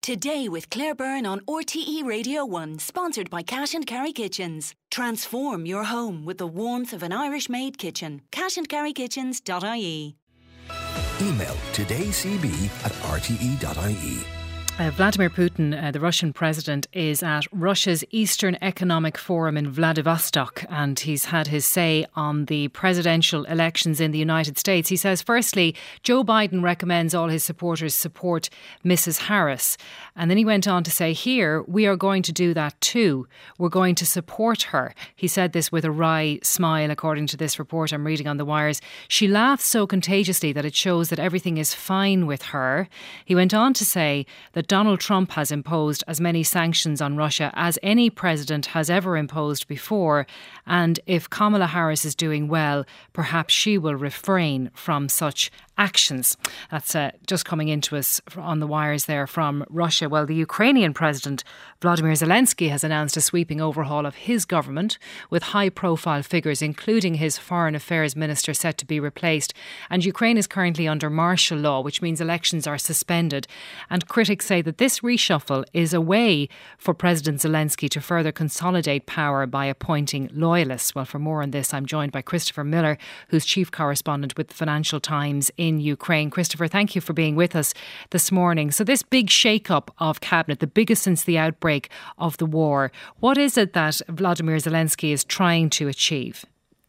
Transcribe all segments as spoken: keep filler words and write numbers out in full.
Today with Claire Byrne on R T E Radio one, sponsored by Cash and Carry Kitchens. Transform your home with the warmth of an Irish-made kitchen. cash and carry kitchens dot I E. Email todaycb at r t e dot i e. Uh, Vladimir Putin, uh, the Russian president, is at Russia's Eastern Economic Forum in Vladivostok, and he's had his say on the presidential elections in the United States. He says, firstly, Joe Biden recommends all his supporters support Missus Harris. And then he went on to say, here, we are going to do that too. We're going to support her. He said this with a wry smile, according to this report I'm reading on the wires. She laughs so contagiously that it shows that everything is fine with her. He went on to say that Donald Trump has imposed as many sanctions on Russia as any president has ever imposed before. And if Kamala Harris is doing well, perhaps she will refrain from such actions. That's uh, just coming into us on the wires there from Russia. Well, the Ukrainian President Volodymyr Zelensky has announced a sweeping overhaul of his government with high-profile figures, including his foreign affairs minister set to be replaced. And Ukraine is currently under martial law, which means elections are suspended. And critics say that this reshuffle is a way for President Zelensky to further consolidate power by appointing loyalists. Well, for more on this, I'm joined by Christopher Miller, who's chief correspondent with the Financial Times in in Ukraine. Christopher, thank you for being with us this morning. So this big shake-up of cabinet, the biggest since the outbreak of the war, what is it that Vladimir Zelensky is trying to achieve?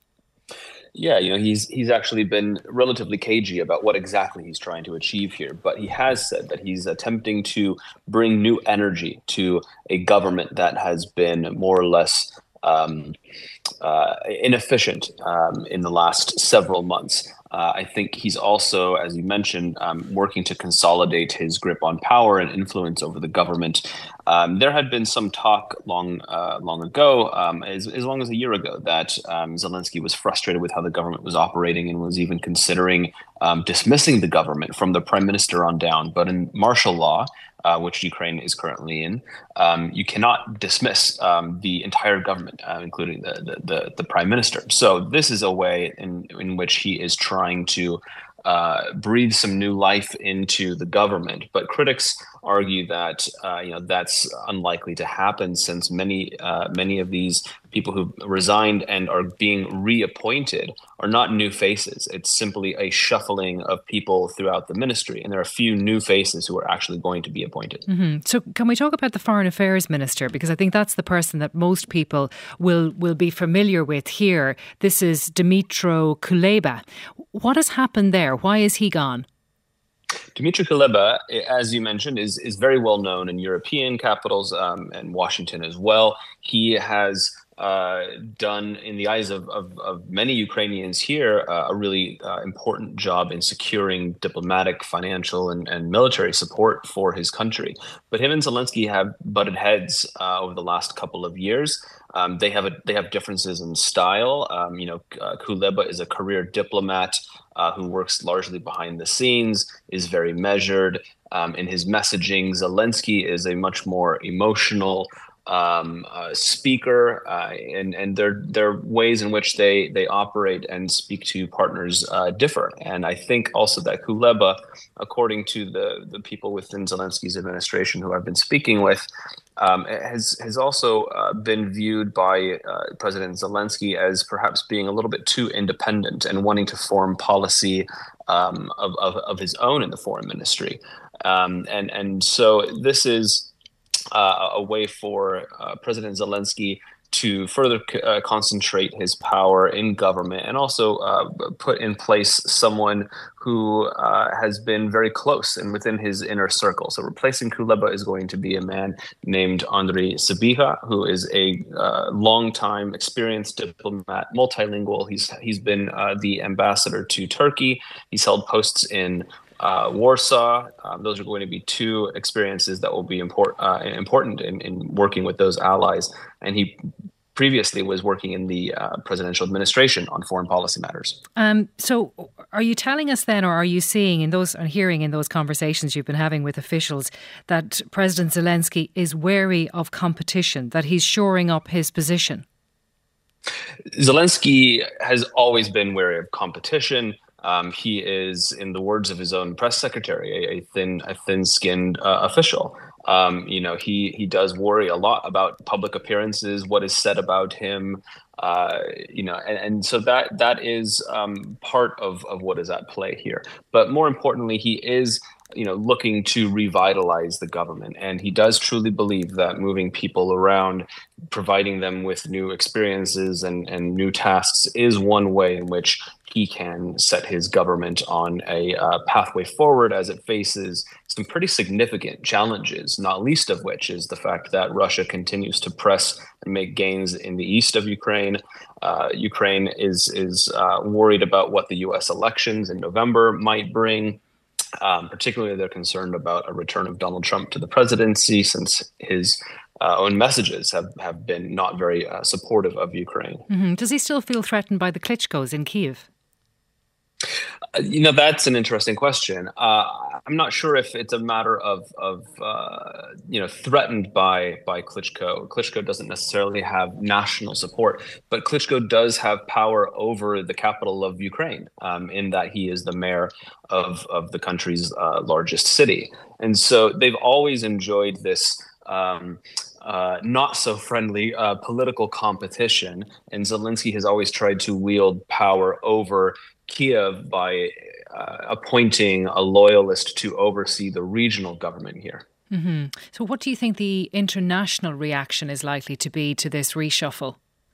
Yeah, you know, he's he's actually been relatively cagey about what exactly he's trying to achieve here, but he has said that he's attempting to bring new energy to a government that has been more or less um, uh, inefficient um, in the last several months. Uh, I think he's also, as you mentioned, um, working to consolidate his grip on power and influence over the government. Um, there had been some talk long, uh, long ago, um, as, as long as a year ago, that um, Zelensky was frustrated with how the government was operating and was even considering um, dismissing the government from the prime minister on down. But in martial law, Uh, which Ukraine is currently in, um, you cannot dismiss um, the entire government, uh, including the, the, the, the prime minister. So this is a way in, in which he is trying to uh, breathe some new life into the government. But critics argue that uh, you know that's unlikely to happen, since many uh, many of these people who resigned and are being reappointed are not new faces. It's simply a shuffling of people throughout the ministry, and there are a few new faces who are actually going to be appointed. Mm-hmm. So can we talk about the Foreign Affairs Minister? Because I think that's the person that most people will, will be familiar with here. This is Dmytro Kuleba. What has happened there? Why is he gone? Dmytro Kuleba, as you mentioned, is is very well known in European capitals um, and Washington as well. He has uh, done, in the eyes of, of, of many Ukrainians here, uh, a really uh, important job in securing diplomatic, financial, and, and military support for his country. But him and Zelensky have butted heads uh, over the last couple of years. Um, they have a, they have differences in style. Um, you know, uh, Kuleba is a career diplomat uh, who works largely behind the scenes, is very measured um, in his messaging. Zelensky is a much more emotional um, uh, speaker, uh, and and their their ways in which they they operate and speak to partners uh, differ. And I think also that Kuleba, according to the the people within Zelensky's administration who I've been speaking with, Um, has has also uh, been viewed by uh, President Zelensky as perhaps being a little bit too independent and wanting to form policy um, of, of of his own in the foreign ministry, um, and and so this is uh, a way for uh, President Zelensky to further uh, concentrate his power in government, and also uh, put in place someone who uh, has been very close and within his inner circle. So replacing Kuleba is going to be a man named Andriy Sybiha, who is a uh, long-time experienced diplomat, multilingual. He's he's been uh, the ambassador to Turkey. He's held posts in Uh, Warsaw. Um, those are going to be two experiences that will be import, uh, important in, in working with those allies. And he previously was working in the uh, presidential administration on foreign policy matters. Um, so are you telling us then, or are you seeing in those, and hearing in those conversations you've been having with officials, that President Zelensky is wary of competition, that he's shoring up his position? Zelensky has always been wary of competition. Um, he is, in the words of his own press secretary, a, a thin, a thin-skinned uh, official. Um, you know, he he does worry a lot about public appearances, what is said about him. Uh, you know, and, and so that that is um, part of, of what is at play here. But more importantly, he is, you know, looking to revitalize the government, and he does truly believe that moving people around, providing them with new experiences and, and new tasks, is one way in which he can set his government on a uh, pathway forward as it faces some pretty significant challenges, not least of which is the fact that Russia continues to press and make gains in the east of Ukraine. Uh, Ukraine is is uh, worried about what the U S elections in November might bring. Um, particularly, they're concerned about a return of Donald Trump to the presidency, since his uh, own messages have, have been not very uh, supportive of Ukraine. Mm-hmm. Does he still feel threatened by the Klitschkos in Kyiv? Uh, you know, that's an interesting question. Uh, I'm not sure if it's a matter of, of uh, you know, threatened by by Klitschko. Klitschko doesn't necessarily have national support, but Klitschko does have power over the capital of Ukraine, um, in that he is the mayor of, of the country's uh, largest city. And so they've always enjoyed this um, uh, not so friendly uh, political competition. And Zelensky has always tried to wield power over Kyiv by uh, appointing a loyalist to oversee the regional government here. Mm-hmm. So what do you think the international reaction is likely to be to this reshuffle?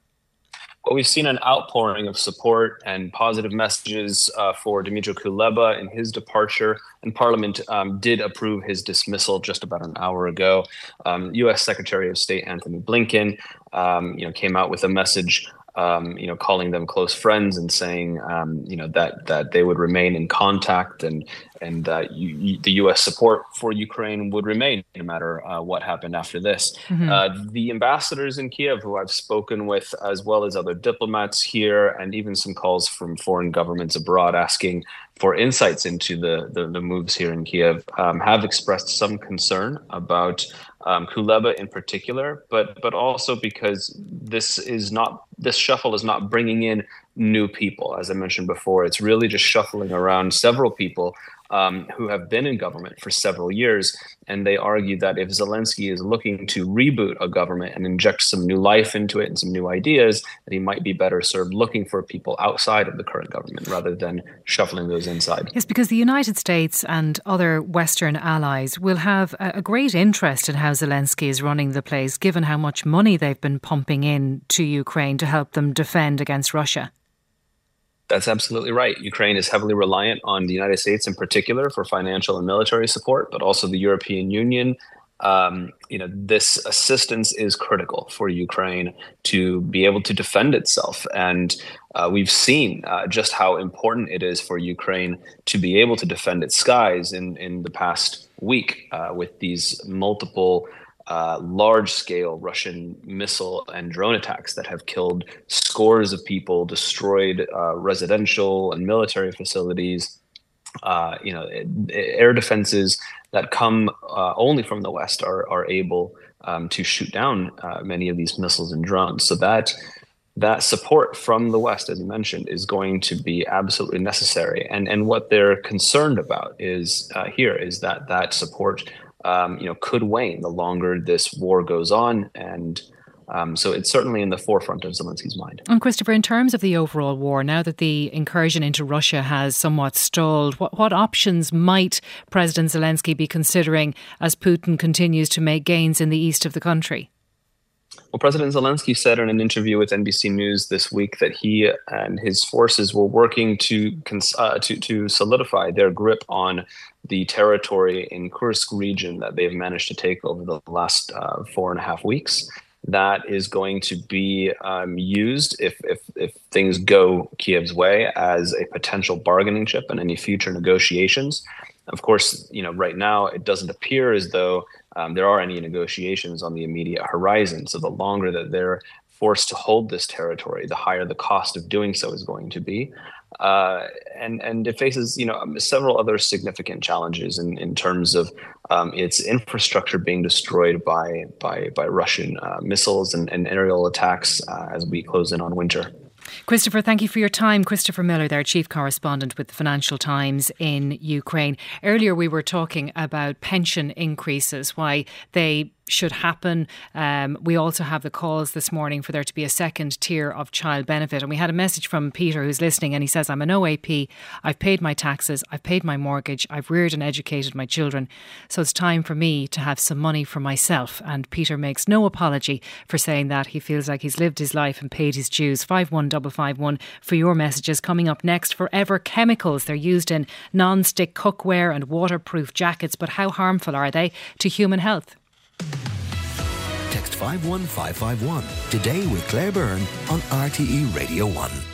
Well, we've seen an outpouring of support and positive messages uh, for Dmytro Kuleba in his departure, and Parliament um, did approve his dismissal just about an hour ago. Um, U S Secretary of State Antony Blinken, um, you know, came out with a message Um, you know, calling them close friends and saying, um, you know, that that they would remain in contact, and and that you, you, the U S support for Ukraine would remain no matter uh, what happened after this. Mm-hmm. Uh, the ambassadors in Kyiv, who I've spoken with, as well as other diplomats here, and even some calls from foreign governments abroad asking for insights into the the, the moves here in Kyiv, um, have expressed some concern about Um, Kuleba in particular, but but also because this is not this shuffle is not bringing in new people. As I mentioned before, it's really just shuffling around several people um, who have been in government for several years, and they argue that if Zelensky is looking to reboot a government and inject some new life into it and some new ideas, that he might be better served looking for people outside of the current government rather than shuffling those inside. Yes, because the United States and other Western allies will have a great interest in how Zelensky is running the place, given how much money they've been pumping in to Ukraine to help them defend against Russia. That's absolutely right. Ukraine is heavily reliant on the United States in particular for financial and military support, but also the European Union. Um, you know, this assistance is critical for Ukraine to be able to defend itself. And uh, we've seen uh, just how important it is for Ukraine to be able to defend its skies in, in the past week uh, with these multiple Uh, large-scale Russian missile and drone attacks that have killed scores of people, destroyed uh, residential and military facilities. Uh, you know, air defenses that come uh, only from the West are are able um, to shoot down uh, many of these missiles and drones. So that that support from the West, as you mentioned, is going to be absolutely necessary. And and what they're concerned about is uh, here is that that support Um, you know, could wane the longer this war goes on. And um, so it's certainly in the forefront of Zelensky's mind. And Christopher, in terms of the overall war, now that the incursion into Russia has somewhat stalled, what, what options might President Zelensky be considering as Putin continues to make gains in the east of the country? Well, President Zelensky said in an interview with N B C News this week that he and his forces were working to uh, to, to solidify their grip on the territory in Kursk region that they've managed to take over the last uh, four and a half weeks. That is going to be um, used, if, if if things go Kyiv's way, as a potential bargaining chip in any future negotiations. Of course, you know, right now it doesn't appear as though um, there are any negotiations on the immediate horizon. So the longer that they're forced to hold this territory, the higher the cost of doing so is going to be. Uh, and and it faces, you know, several other significant challenges in, in terms of um, its infrastructure being destroyed by by by Russian uh, missiles and, and aerial attacks uh, as we close in on winter. Christopher, thank you for your time. Christopher Miller there, Chief Correspondent with the Financial Times in Ukraine. Earlier we were talking about pension increases, why they should happen. Um, we also have the calls this morning for there to be a second tier of child benefit. And we had a message from Peter who's listening, and he says, I'm an O A P, I've paid my taxes, I've paid my mortgage, I've reared and educated my children. So it's time for me to have some money for myself. And Peter makes no apology for saying that. He feels like he's lived his life and paid his dues. five one five five one for your messages. Coming up next, Forever Chemicals. They're used in non-stick cookware and waterproof jackets, but how harmful are they to human health? Text five one five five one today with Claire Byrne on R T E Radio one.